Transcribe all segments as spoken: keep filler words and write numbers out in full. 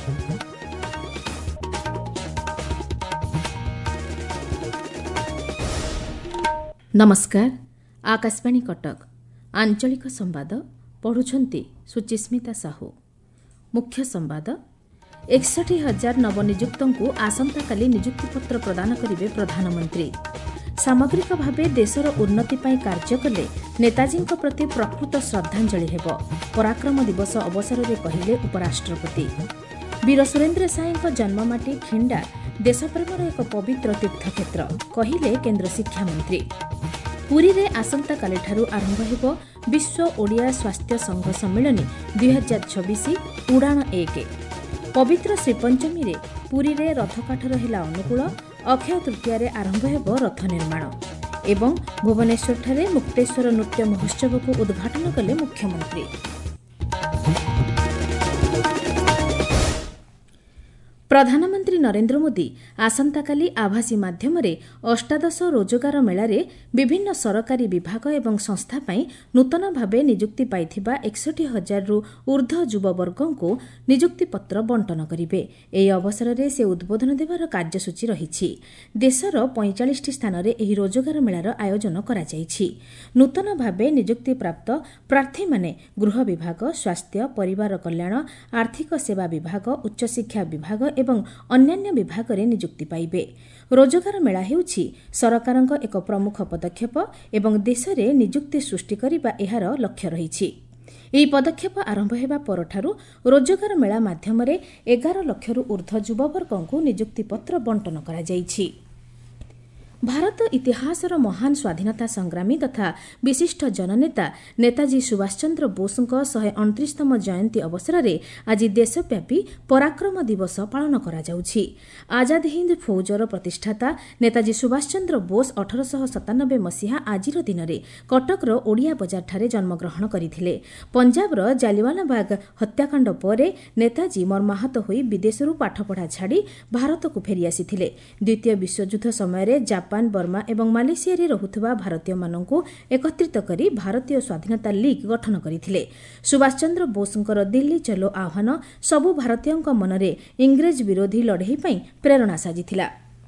नमस्कार। आकाशवाणी कटक आंचलिक संवाद पढ़ुछंती सुचिस्मिता साहू। मुख्य संवाद एकसठ हजार नवनियुक्तों को आसंता काली नियुक्तिपत्र प्रदान करिवे प्रधानमंत्री। सामग्रिक भावे देशर उन्नति पाई कार्य कले नेताजी प्रति प्रकृत श्रद्धांजलि हेब पराक्रम दिवस अवसर में कहिले उपराष्ट्रपति। वीर सुरेन्द्र साईं जन्ममाटी खिंडा देशप्रेमर एक पवित्र तीर्थक्षेत्र कहिले केन्द्र शिक्षा मंत्री। पुरी रे आसंता कालीठारू आरंभ हेब विश्व ओडिया स्वास्थ्य संघ सम्मिलनी दुई हजार छब्बीस उड़ाण एक। पवित्र श्रीपंचमी रे पुरी रे रथकाठर हिला अनुकूल। अक्षय तृतीय आरंभ हेब रथ निर्माण एवं भुवनेश्वर ठारे मुक्तेश्वर नृत्य महोत्सव को उद्घाटन कले मुख्यमंत्री। प्रधानमंत्री नरेन्द्र मोदी आसंताकाली आभासी माध्यमरे अष्टादश रोजगार मेलारे विभिन्न सरकारी विभाग एवं संस्था पाई नूतन भावे नियुक्ति पाइथिबा एकसठ हजार रु ऊर्ध्व युववर्गों को नियुक्ति पत्र बंटन करिवे। एही अवसर में से उद्बोधन देवार कार्यसूची रहिछि। देशर पैंतालीस टी स्थान रे एही रोजगार मेलार आयोजन करा जाइछि। नूतन भावे नियुक्ति प्राप्त प्रार्थी माने गृह विभाग, स्वास्थ्य, परिवार कल्याण, आर्थिक सेवा विभाग, उच्च शिक्षा विभाग एवं अन्यान्य विभाग रे नियुक्ति पाइबे। रोजगार मेला हेउछि सरकारक एक प्रमुख पदक्षेप एवं देश रे नियुक्ति सृष्टि करिबा एहार लक्ष्य रहिछि। ଏହି ପଦକ୍ଷେପ ଆରମ୍ଭ ହେବା ପରଠାରୁ ରୋଜଗାର ମେଳା ମାଧ୍ୟମରେ ଏଗାର ଲକ୍ଷରୁ ଊର୍ଦ୍ଧ୍ୱ ଯୁବବର୍ଗଙ୍କୁ ନିଯୁକ୍ତି ପତ୍ର ବଣ୍ଟନ କରାଯାଇଛି। ଭାରତ ଇତିହାସର ମହାନ ସ୍ୱାଧୀନତା ସଂଗ୍ରାମୀ ତଥା ବିଶିଷ୍ଟ ଜନନେତା ନେତାଜୀ ସୁଭାଷ ଚନ୍ଦ୍ର ବୋଷଙ୍କ ଶହେ ଅଣତିରିଶତମ ଜୟନ୍ତୀ ଅବସରରେ ଆଜି ଦେଶବ୍ୟାପୀ ପରାକ୍ରମ ଦିବସ ପାଳନ କରାଯାଉଛି। ଆଜାଦ ହିନ୍ଦ ଫୌଜର ପ୍ରତିଷ୍ଠାତା ନେତାଜୀ ସୁଭାଷ ଚନ୍ଦ୍ର ବୋଷ ଅଠରଶହ ସତାନବେ ମସିହା ଆଜିର ଦିନରେ କଟକର ଓଡ଼ିଆ ବଜାରଠାରେ ଜନ୍ମଗ୍ରହଣ କରିଥିଲେ। ପଞ୍ଜାବର ଜାଲିଆନାବାଗ ହତ୍ୟାକାଣ୍ଡ ପରେ ନେତାଜୀ ମର୍ମାହତ ହୋଇ ବିଦେଶରୁ ପାଠପଢ଼ା ଛାଡ଼ି ଭାରତକୁ ଫେରିଆସିଥିଲେ। ଦ୍ୱିତୀୟ ବିଶ୍ୱଯୁଦ୍ଧ ସମୟରେ ଜାପାନ, ବର୍ମା ଏବଂ ମାଲେସିଆରେ ରହୁଥିବା ଭାରତୀୟମାନଙ୍କୁ ଏକତ୍ରିତ କରି ଭାରତୀୟ ସ୍ୱାଧୀନତା ଲିଗ୍ ଗଠନ କରିଥିଲେ। ସୁଭାଷ ଚନ୍ଦ୍ର ବୋଷଙ୍କର ଦିଲ୍ଲୀ ଚଲୋ ଆହ୍ୱାନ ସବୁ ଭାରତୀୟଙ୍କ ମନରେ ଇଂରେଜ ବିରୋଧୀ ଲଢ଼େଇ ପାଇଁ ପ୍ରେରଣା ସାଜିଥିଲା।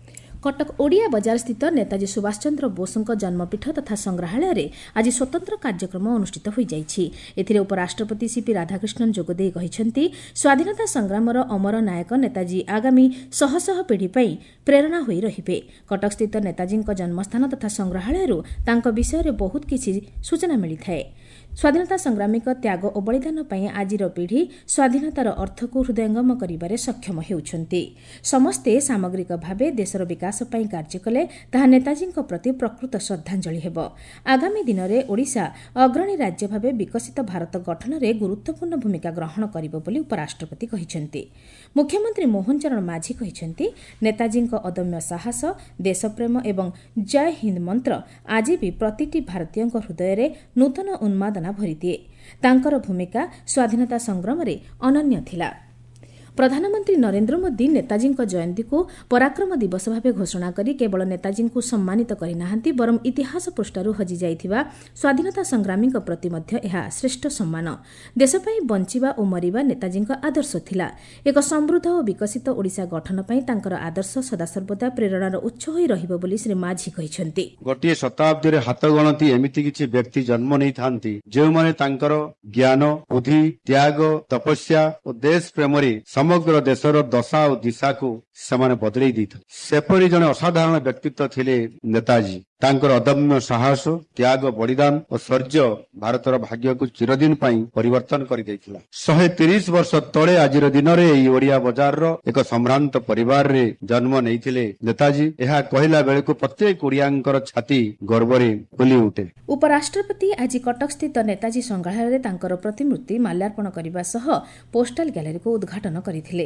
କଟକ ଓଡ଼ିଆ ବଜାରସ୍ଥିତ ନେତାଜୀ ସୁଭାଷ ଚନ୍ଦ୍ର ବୋଷଙ୍କ ଜନ୍ମପୀଠ ତଥା ସଂଗ୍ରହାଳୟରେ ଆଜି ସ୍ୱତନ୍ତ୍ର କାର୍ଯ୍ୟକ୍ରମ ଅନୁଷ୍ଠିତ ହୋଇଯାଇଛି। ଏଥିରେ ଉପରାଷ୍ଟ୍ରପତି ସିପି ରାଧାକୃଷ୍ଣନ୍ ଯୋଗଦେଇ କହିଛନ୍ତି, ସ୍ୱାଧୀନତା ସଂଗ୍ରାମର ଅମର ନାୟକ ନେତାଜୀ ଆଗାମୀ ଶହ ଶହ ପିଢ଼ି ପାଇଁ ପ୍ରେରଣା ହୋଇ ରହିବେ। କଟକସ୍ଥିତ ନେତାଜୀଙ୍କ ଜନ୍ମସ୍ଥାନ ତଥା ସଂଗ୍ରହାଳୟରୁ ତାଙ୍କ ବିଷୟରେ ବହୁତ କିଛି ସୂଚନା ମିଳିଥାଏ। ସ୍ୱାଧୀନତା ସଂଗ୍ରାମୀଙ୍କ ତ୍ୟାଗ ଓ ବଳିଦାନ ପାଇଁ ଆଜିର ପିଢ଼ି ସ୍ୱାଧୀନତାର ଅର୍ଥକୁ ହୃଦୟଙ୍ଗମ କରିବାରେ ସକ୍ଷମ ହେଉଛନ୍ତି। ସମସ୍ତେ ସାମଗ୍ରିକ ଭାବେ ଦେଶର ବିକାଶ ପାଇଁ କାର୍ଯ୍ୟ କଲେ ତାହା ନେତାଜୀଙ୍କ ପ୍ରତି ପ୍ରକୃତ ଶ୍ରଦ୍ଧାଞ୍ଜଳି ହେବ। ଆଗାମୀ ଦିନରେ ଓଡ଼ିଶା ଅଗ୍ରଣୀ ରାଜ୍ୟ ଭାବେ ବିକଶିତ ଭାରତ ଗଠନରେ ଗୁରୁତ୍ୱପୂର୍ଣ୍ଣ ଭୂମିକା ଗ୍ରହଣ କରିବ ବୋଲି ଉପରାଷ୍ଟ୍ରପତି କହିଛନ୍ତି। ମୁଖ୍ୟମନ୍ତ୍ରୀ ମୋହନ ଚରଣ ମାଝୀ କହିଛନ୍ତି, ନେତାଜୀଙ୍କ ଅଦମ୍ୟ ସାହସ, ଦେଶପ୍ରେମ ଏବଂ ଜୟ ହିନ୍ଦ ମନ୍ତ୍ର ଆଜି ବି ପ୍ରତିଟି ଭାରତୀୟଙ୍କ ହୃଦୟରେ ନୂତନ ଉନ୍ମାଦନା ଭରିଦିଏ। ତାଙ୍କର ଭୂମିକା ସ୍ୱାଧୀନତା ସଂଗ୍ରାମରେ ଅନନ୍ୟ ଥିଲା। ପ୍ରଧାନମନ୍ତ୍ରୀ ନରେନ୍ଦ୍ର ମୋଦି ନେତାଜୀଙ୍କ ଜୟନ୍ତୀକୁ ପରାକ୍ରମ ଦିବସ ଭାବେ ଘୋଷଣା କରି କେବଳ ନେତାଜୀଙ୍କୁ ସମ୍ମାନିତ କରିନାହାନ୍ତି, ବରଂ ଇତିହାସ ପୃଷ୍ଠାରୁ ହଜିଯାଇଥିବା ସ୍ୱାଧୀନତା ସଂଗ୍ରାମୀଙ୍କ ପ୍ରତି ମଧ୍ୟ ଏହା ଶ୍ରେଷ୍ଠ ସମ୍ମାନ। ଦେଶ ପାଇଁ ବଞ୍ଚିବା ଓ ମରିବା ନେତାଜୀଙ୍କ ଆଦର୍ଶ ଥିଲା। ଏକ ସମୃଦ୍ଧ ଓ ବିକଶିତ ଓଡ଼ିଶା ଗଠନ ପାଇଁ ତାଙ୍କର ଆଦର୍ଶ ସଦାସର୍ବଦା ପ୍ରେରଣାର ଉତ୍ସ ହୋଇ ରହିବ ବୋଲି ଶ୍ରୀ ମାଝୀ କହିଛନ୍ତି। ଗୋଟିଏ ଶତାବ୍ଦୀରେ ହାତ ଗଣତି ଏମିତି କିଛି ବ୍ୟକ୍ତି ଜନ୍ମ ନେଇଥାନ୍ତି ଯେଉଁମାନେ ତାଙ୍କର ଜ୍ଞାନ, ବୁଦ୍ଧି, ତ୍ୟାଗ, ତପସ୍ୟା ଓ ଦେଶ ପ୍ରେମରେ ସମଗ୍ର ଦେଶର ଦଶା ଓ ଦିଶାକୁ ସେମାନେ ବଦଳେଇ ଦେଇଥିଲେ। ସେପରି ଜଣେ ଅସାଧାରଣ ବ୍ୟକ୍ତିତ୍ୱ ଥିଲେ ନେତାଜୀ। ତାଙ୍କର ଅଦମ୍ୟ ସାହସ, ତ୍ୟାଗ, ବଳିଦାନ ଓ ଶୌର୍ଯ୍ୟ ଭାରତର ଭାଗ୍ୟକୁ ଚିରଦିନ ପାଇଁ ପରିବର୍ତ୍ତନ କରିଦେଇଥିଲା। ଶହେ ତିରିଶ ବର୍ଷ ତଳେ ଆଜିର ଦିନରେ ଏହି ଓଡ଼ିଆ ବଜାରର ଏକ ସମ୍ଭ୍ରାନ୍ତ ପରିବାରରେ ଜନ୍ମ ନେଇଥିଲେ ନେତାଜୀ। ଏହା କହିଲା ବେଳକୁ ପ୍ରତ୍ୟେକ ଓଡ଼ିଆଙ୍କର ଛାତି ଗର୍ବରେ ଫୁଲି ଉଠେ। ଉପରାଷ୍ଟ୍ରପତି ଆଜି କଟକସ୍ଥିତ ନେତାଜୀ ସଂଗ୍ରହାଳୟରେ ତାଙ୍କର ପ୍ରତିମୂର୍ତ୍ତି ମାଲ୍ୟାର୍ପଣ କରିବା ସହ ପୋଷ୍ଟାଲ ଗ୍ୟାଲେରୀକୁ ଉଦ୍ଘାଟନ କରିଥିଲେ।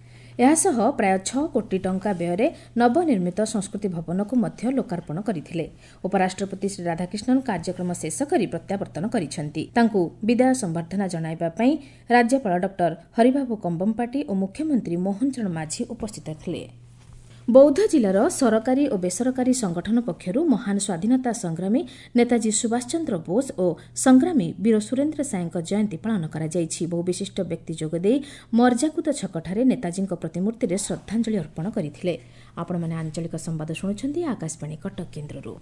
ଏହାସହ ପ୍ରାୟ ଛଅ କୋଟି ଟଙ୍କା ବ୍ୟୟରେ ନବନିର୍ମିତ ସଂସ୍କୃତି ଭବନକୁ ମଧ୍ୟ ଲୋକାର୍ପଣ କରିଥିଲେ। ଉପରାଷ୍ଟ୍ରପତି ଶ୍ରୀ ରାଧାକୃଷ୍ଣନ୍ କାର୍ଯ୍ୟକ୍ରମ ଶେଷ କରି ପ୍ରତ୍ୟାବର୍ତ୍ତନ କରିଛନ୍ତି। ତାଙ୍କୁ ବିଦାୟ ସମ୍ବର୍ଦ୍ଧନା ଜଣାଇବା ପାଇଁ ରାଜ୍ୟପାଳ ଡକ୍ଟର ହରିବାବୁ କମ୍ବମ୍ପାଟି ଓ ମୁଖ୍ୟମନ୍ତ୍ରୀ ମୋହନ ଚରଣ ମାଝୀ ଉପସ୍ଥିତ ଥିଲେ। ବୌଦ୍ଧ ଜିଲ୍ଲାର ସରକାରୀ ଓ ବେସରକାରୀ ସଂଗଠନ ପକ୍ଷରୁ ମହାନ ସ୍ୱାଧୀନତା ସଂଗ୍ରାମୀ ନେତାଜୀ ସୁଭାଷ ଚନ୍ଦ୍ର ବୋଷ ଓ ସଂଗ୍ରାମୀ ବୀର ସୁରେନ୍ଦ୍ର ସାଏଙ୍କ ଜୟନ୍ତୀ ପାଳନ କରାଯାଇଛି। ବହୁ ବିଶିଷ୍ଟ ବ୍ୟକ୍ତି ଯୋଗଦେଇ ମର୍ଜାକୁଦ ଛକଠାରେ ନେତାଜୀଙ୍କ ପ୍ରତିମୂର୍ତ୍ତିରେ ଶ୍ରଦ୍ଧାଞ୍ଜଳି ଅର୍ପଣ କରିଥିଲେ। ଆପଣମାନେ ଆଞ୍ଚଳିକ ସମ୍ବାଦ ଶୁଣୁଛନ୍ତି ଆକାଶବାଣୀ କଟକ କେନ୍ଦ୍ରରୁ।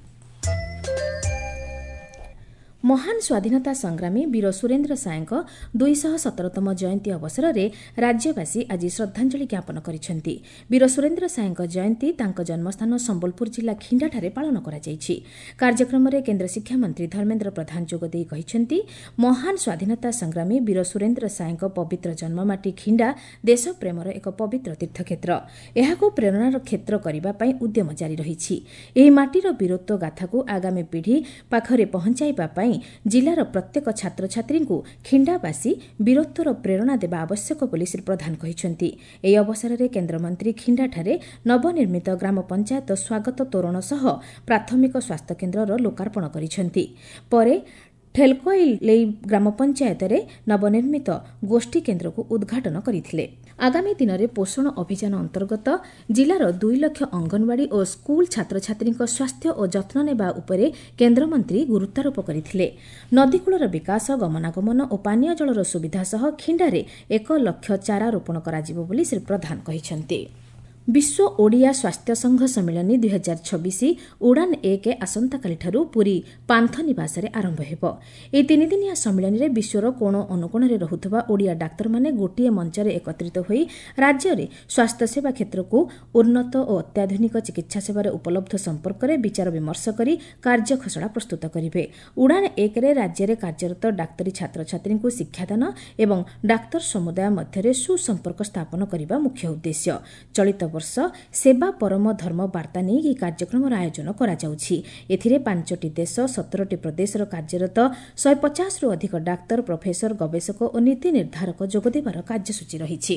ମହାନ ସ୍ୱାଧୀନତା ସଂଗ୍ରାମୀ ବୀର ସୁରେନ୍ଦ୍ର ସାଏଙ୍କ ଦୁଇଶହ ସତରତମ ଜୟନ୍ତୀ ଅବସରରେ ରାଜ୍ୟବାସୀ ଆଜି ଶ୍ରଦ୍ଧାଞ୍ଜଳି ଜ୍ଞାପନ କରିଛନ୍ତି। ବୀର ସୁରେନ୍ଦ୍ର ସାଏଙ୍କ ଜୟନ୍ତୀ ତାଙ୍କ ଜନ୍ମସ୍ଥାନ ସମ୍ବଲପୁର ଜିଲ୍ଲା ଖିଣ୍ଡାଠାରେ ପାଳନ କରାଯାଇଛି। କାର୍ଯ୍ୟକ୍ରମରେ କେନ୍ଦ୍ର ଶିକ୍ଷାମନ୍ତ୍ରୀ ଧର୍ମେନ୍ଦ୍ର ପ୍ରଧାନ ଯୋଗଦେଇ କହିଛନ୍ତି, ମହାନ ସ୍ୱାଧୀନତା ସଂଗ୍ରାମୀ ବୀର ସୁରେନ୍ଦ୍ର ସାଏଙ୍କ ପବିତ୍ର ଜନ୍ମମାଟି ଖିଣ୍ଡା ଦେଶପ୍ରେମର ଏକ ପବିତ୍ର ତୀର୍ଥକ୍ଷେତ୍ର। ଏହାକୁ ପ୍ରେରଣାର କ୍ଷେତ୍ର କରିବା ପାଇଁ ଉଦ୍ୟମ ଜାରି ରହିଛି। ଏହି ମାଟିର ବୀରତ୍ୱ ଗାଥାକୁ ଆଗାମୀ ପିଢ଼ି ପାଖରେ ପହଞ୍ଚାଇବା ପାଇଁ ଜିଲ୍ଲାର ପ୍ରତ୍ୟେକ ଛାତ୍ରଛାତ୍ରୀଙ୍କୁ ଖିଣ୍ଡାବାସୀ ବୀରତ୍ୱର ପ୍ରେରଣା ଦେବା ଆବଶ୍ୟକ ବୋଲି ଶ୍ରୀ ପ୍ରଧାନ କହିଛନ୍ତି। ଏହି ଅବସରରେ କେନ୍ଦ୍ରମନ୍ତ୍ରୀ ଖିଣ୍ଡାଠାରେ ନବନିର୍ମିତ ଗ୍ରାମ ପଞ୍ଚାୟତ ସ୍ୱାଗତ ତୋରଣ ସହ ପ୍ରାଥମିକ ସ୍ୱାସ୍ଥ୍ୟକେନ୍ଦ୍ରର ଲୋକାର୍ପଣ କରିଛନ୍ତି। ପରେ ଠେଲକୋଇଲେଇ ଗ୍ରାମ ପଞ୍ଚାୟତରେ ନବନିର୍ମିତ ଗୋଷ୍ଠୀ କେନ୍ଦ୍ରକୁ ଉଦ୍ଘାଟନ କରିଥିଲେ। ଆଗାମୀ ଦିନରେ ପୋଷଣ ଅଭିଯାନ ଅନ୍ତର୍ଗତ ଜିଲ୍ଲାର ଦୁଇ ଲକ୍ଷ ଅଙ୍ଗନବାଡି ଓ ସ୍କୁଲ ଛାତ୍ରଛାତ୍ରୀଙ୍କ ସ୍ୱାସ୍ଥ୍ୟ ଓ ଯତ୍ନ ନେବା ଉପରେ କେନ୍ଦ୍ରମନ୍ତ୍ରୀ ଗୁରୁତ୍ୱାରୋପ କରିଥିଲେ। ନଦୀକୂଳର ବିକାଶ, ଗମନାଗମନ ଓ ପାନୀୟ ଜଳର ସୁବିଧା ସହ ଖିଣ୍ଡାରେ ଏକ ଲକ୍ଷ ଚାରା ରୋପଣ କରାଯିବ ବୋଲି ଶ୍ରୀ ପ୍ରଧାନ କହିଛନ୍ତି। ବିଶ୍ୱ ଓଡ଼ିଆ ସ୍ୱାସ୍ଥ୍ୟ ସଂଘ ସମ୍ମିଳନୀ ଦୁଇ ହଜାର ଛବିଶ ଉଡ଼ାନ ଏକ ଆସନ୍ତାକାଲିଠାରୁ ପୁରୀ ପାନ୍ଥନିବାସରେ ଆରମ୍ଭ ହେବ। ଏହି ତିନିଦିନିଆ ସମ୍ମିଳନୀରେ ବିଶ୍ୱର କୋଣ ଅନୁକୋଣରେ ରହୁଥିବା ଓଡ଼ିଆ ଡାକ୍ତରମାନେ ଗୋଟିଏ ମଞ୍ଚରେ ଏକତ୍ରିତ ହୋଇ ରାଜ୍ୟରେ ସ୍ୱାସ୍ଥ୍ୟସେବା କ୍ଷେତ୍ରକୁ ଉନ୍ନତ ଓ ଅତ୍ୟାଧୁନିକ ଚିକିତ୍ସା ସେବାର ଉପଲବ୍ଧ ସମ୍ପର୍କରେ ବିଚାର ବିମର୍ଶ କରି କାର୍ଯ୍ୟଖସଡ଼ା ପ୍ରସ୍ତୁତ କରିବେ। ଉଡ଼ାନ ଏକରେ ରାଜ୍ୟରେ କାର୍ଯ୍ୟରତ ଡାକ୍ତରୀ ଛାତ୍ରଛାତ୍ରୀଙ୍କୁ ଶିକ୍ଷାଦାନ ଏବଂ ଡାକ୍ତର ସମୁଦାୟ ମଧ୍ୟରେ ସୁସମ୍ପର୍କ ସ୍ଥାପନ କରିବା ମୁଖ୍ୟ ଉଦ୍ଦେଶ୍ୟ। ଚଳିତ ବର୍ଷ ସେବା ପରମ ଧର୍ମ ବାର୍ତ୍ତା ନେଇ ଏହି କାର୍ଯ୍ୟକ୍ରମର ଆୟୋଜନ କରାଯାଉଛି। ଏଥିରେ ପାଞ୍ଚଟି ଦେଶ, ସତରଟି ପ୍ରଦେଶର କାର୍ଯ୍ୟରତ ଶହେ ପଚାଶରୁ ଅଧିକ ଡାକ୍ତର, ପ୍ରଫେସର, ଗବେଷକ ଓ ନୀତି ନିର୍ଦ୍ଧାରକ ଯୋଗଦେବାର କାର୍ଯ୍ୟସୂଚୀ ରହିଛି।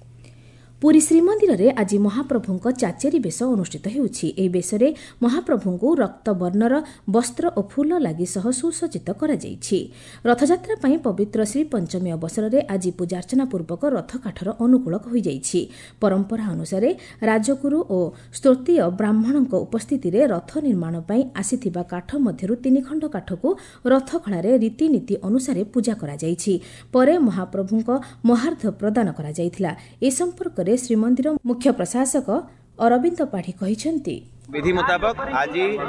ପୁରୀ ଶ୍ରୀମନ୍ଦିରରେ ଆଜି ମହାପ୍ରଭୁଙ୍କ ଚାଚେରି ବେଶ ଅନୁଷ୍ଠିତ ହେଉଛି। ଏହି ବେଶରେ ମହାପ୍ରଭୁଙ୍କୁ ରକ୍ତବର୍ଣ୍ଣର ବସ୍ତ୍ର ଓ ଫୁଲ ଲାଗି ସହ ସୁସଜ୍ଜିତ କରାଯାଇଛି। ରଥଯାତ୍ରା ପାଇଁ ପବିତ୍ର ଶ୍ରୀପଞ୍ଚମୀ ଅବସରରେ ଆଜି ପୂଜାର୍ଚ୍ଚନା ପୂର୍ବକ ରଥକାଠର ଅନୁକୂଳ ହୋଇଯାଇଛି। ପରମ୍ପରା ଅନୁସାରେ ରାଜଗୁରୁ ଓ ସ୍ତୋତ୍ରୀୟ ବ୍ରାହ୍ମଣଙ୍କ ଉପସ୍ଥିତିରେ ରଥ ନିର୍ମାଣ ପାଇଁ ଆସିଥିବା କାଠ ମଧ୍ୟରୁ ତିନି ଖଣ୍ଡ କାଠକୁ ରଥଖଳାରେ ରୀତିନୀତି ଅନୁସାରେ ପୂଜା କରାଯାଇଛି। ପରେ ମହାପ୍ରଭୁଙ୍କ ମହାର୍ଘ ପ୍ରଦାନ କରାଯାଇଥିଲା। ଏ ସମ୍ପର୍କରେ ଶ୍ରୀମନ୍ଦିର ମୁଖ୍ୟ ପ୍ରଶାସକ ଅରବିନ୍ଦ ପାଢ଼ୀ କହିଛନ୍ତି, विधि मुताबक आज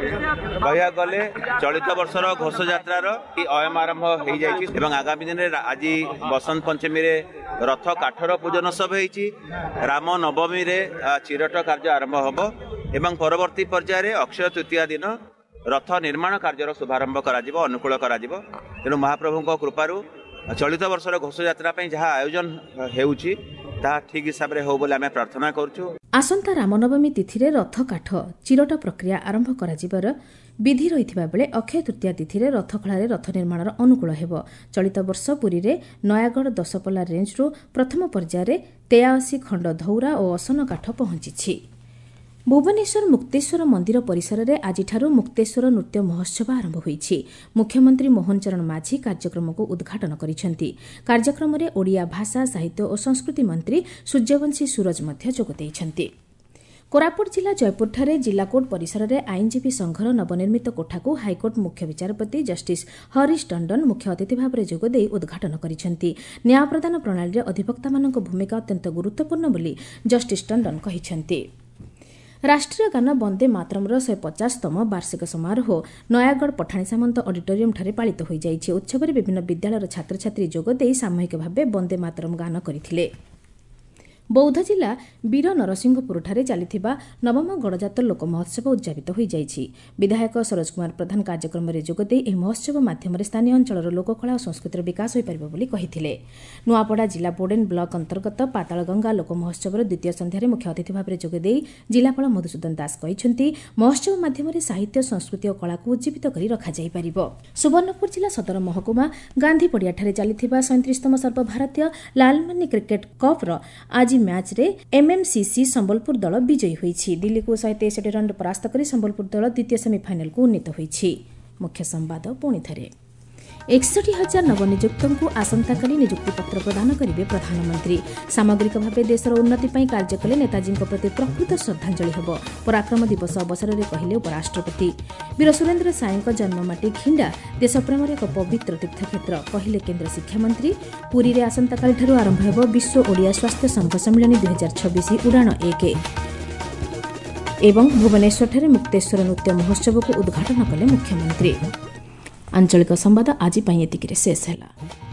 कह गले चलित वर्षर घोषयात्रार अयम आरंभ हो जाइए एवं आगामी दिन में आज बसंत पंचमी रे रथ काठर पूजन सब होती राम नवमी रे चिरट कार्य आरंभ होब एवं परवर्ती पर्यायर अक्षय तृतीया दिन रथ निर्माण कार्यर शुभारंभ करा अनुकूल करा तेणु महाप्रभु कृपारू चलित वर्षर घोषयात्रा जहाँ आयोजन होउछि ताहा ठीक हिसाब रे हो बोले आमे प्रार्थना करछु। आसंता रामनवमी तिथि रथ काठ चिरट प्रक्रिया आरंभ कराଯିबार विधि रहिथिबा बेले अक्षय तृतीया तिथि रथखଳାରେ रथ निर्माणर अनुकूल हेब। चलित वर्ष पुरी रे नयागढ़ दशपल्ला रेंजरू प्रथम पर्यायर तेयासी खंड धौरा और असन काठ पहुंची। भुवनेश्वर मुक्तेश्वर मंदिर परिसर में आजिठारू मुक्तेश्वर नृत्य महोत्सव आरंभ होईछि। मुख्यमंत्री मोहन चरण माझी कार्यक्रम को उद्घाटन करिसेंति। कार्यक्रम में ओडिया भाषा साहित्य और संस्कृति मंत्री सूर्यवंशी सूरज मध्य जोग देइछंति। कोरापुट जिला जयपुरठारे जिलाकोर्ट परिसर में आईनजीवी संघर नवनिर्मित कोठाକୁ हाईकोर्ट मुख्य विचारपति जस्टिस हरीश टंडन मुख्य अतिथि भाव में जोगदे उद्घाटन करिसेंति। न्याय प्रदान प्रणाली अधिवक्तामानक भूमिका अत्यंत गुरुत्वपूर्ण बोली जस्टिस टंडन कहिसेंति। राष्ट्रीय गान वंदे मातरमर शहे पचासतम वार्षिक समारोह नयागढ़ पठाणी सामंत अडिटोरियमठारे पालित हो जाइछि। उत्सव में विभिन्न विद्यालयर छात्रछात्री जोगदे सामूहिक भाव वंदे मातरम गान करथिले। बौद्ध जिला वीर नरसिंहपुरଠାରେ ଚାଲିଥିବା ନବମ ଗଡ଼ଜାତ ଲୋକ ମହୋତ୍ସବ ଉଦ୍ଯାପିତ ହୋଇଯାଇଛି। ବିଧାୟକ ସରୋଜ କୁମାର ପ୍ରଧାନ କାର୍ଯ୍ୟକ୍ରମରେ ଯୋଗଦେଇ ଏହି ମହୋତ୍ସବ ମାଧ୍ୟମରେ ସ୍ଥାନୀୟ ଅଞ୍ଚଳର ଲୋକକଳା ଓ ସଂସ୍କୃତିର ବିକାଶ ହୋଇପାରିବ ବୋଲି କହିଥିଲେ। ନୂଆପଡ଼ା ଜିଲ୍ଲା ବୋଡେନ ବ୍ଲକ ଅନ୍ତର୍ଗତ ପାତାଳଗଙ୍ଗା ଲୋକ ମହୋତ୍ସବର ଦ୍ୱିତୀୟ ସନ୍ଧ୍ୟାରେ ମୁଖ୍ୟ ଅତିଥି ଭାବରେ ଯୋଗଦେଇ ଜିଲ୍ଲାପାଳ ମଧୁସୂଦନ ଦାସ କହିଛନ୍ତି, ମହୋତ୍ସବ ମାଧ୍ୟମରେ ସାହିତ୍ୟ, ସଂସ୍କୃତି ଓ କଳାକୁ ଉଜ୍ଜୀବିତ କରି ରଖାଯାଇପାରିବ। ସୁବର୍ଣ୍ଣପୁର ଜିଲ୍ଲା ସଦର ମହକୁମା ଗାନ୍ଧୀ ପଡ଼ିଆଠାରେ ଚାଲିଥିବା ସଇଁତିରିଶତମ ସର୍ବଭାରତୀୟ ଲାଲମାନି କ୍ରିକେଟ କପ୍ର ଆଜି मैच रे एमएमसीसी संबलपुर दल विजयी होईछि। दिल्ली को शहे तेसठी रन परास्त कर संबलपुर दल द्वितीय सेमिफाइनल को उन्नीत होईछि। मुख्य संवाद पुणी थरे एकसठी हजार नवनियुक्तଙ୍କୁ ଆସନ୍ତାକାଲି ନିଯୁକ୍ତିପତ୍ର ପ୍ରଦାନ କରିବେ ପ୍ରଧାନମନ୍ତ୍ରୀ। ସାମଗ୍ରିକ ଭାବେ ଦେଶର ଉନ୍ନତି ପାଇଁ କାର୍ଯ୍ୟ କଲେ ନେତାଜୀଙ୍କ ପ୍ରତି ପ୍ରକୃତ ଶ୍ରଦ୍ଧାଞ୍ଜଳି ହେବ, ପରାକ୍ରମ ଦିବସ ଅବସରରେ କହିଲେ ଉପରାଷ୍ଟ୍ରପତି। ବୀର ସୁରେନ୍ଦ୍ର ସାଏଙ୍କ ଜନ୍ମମାଟି ଖିଣ୍ଡା ଦେଶପ୍ରେମର ଏକ ପବିତ୍ର ତୀର୍ଥକ୍ଷେତ୍ର କହିଲେ କେନ୍ଦ୍ର ଶିକ୍ଷାମନ୍ତ୍ରୀ। ପୁରୀରେ ଆସନ୍ତାକାଲିଠାରୁ ଆରମ୍ଭ ହେବ ବିଶ୍ୱ ଓଡ଼ିଆ ସ୍ୱାସ୍ଥ୍ୟ ସଂଘ ସମ୍ମିଳନୀ ଦୁଇ ହଜାର ଛବିଶ ଉଡ଼ାଣ ଏକ ଏବଂ ଭୁବନେଶ୍ୱରଠାରେ ମୁକ୍ତେଶ୍ୱର ନୃତ୍ୟ ମହୋତ୍ସବକୁ ଉଦ୍ଘାଟନ କଲେ ମୁଖ୍ୟମନ୍ତ୍ରୀ। ଆଞ୍ଚଳିକ ସମ୍ବାଦ ଆଜି ପାଇଁ ଏତିକିରେ ଶେଷ ହେଲା।